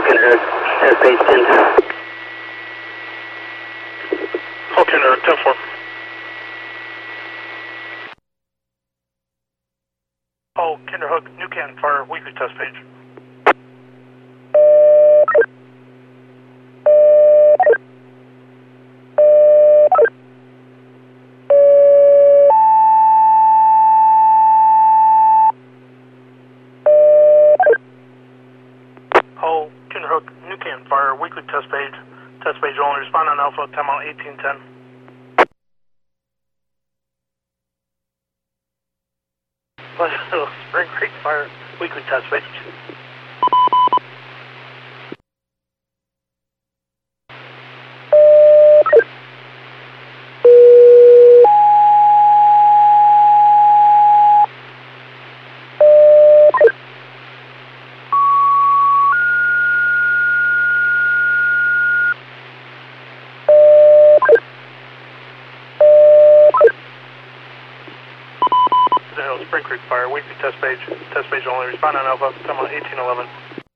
Kinderhook, test page 10. Call Kinderhook, 10-4. Oh, Kinderhook, New Canton Fire, weekly test page. Oh, Kinderhook, New Canton Fire, weekly test page. Test page only, respond on Alpha, time out 1810. Pleasant Hill, Spring Creek Fire, weekly test page. Spring Creek Fire, weekly test page only, respond on Alpha, time out 1811.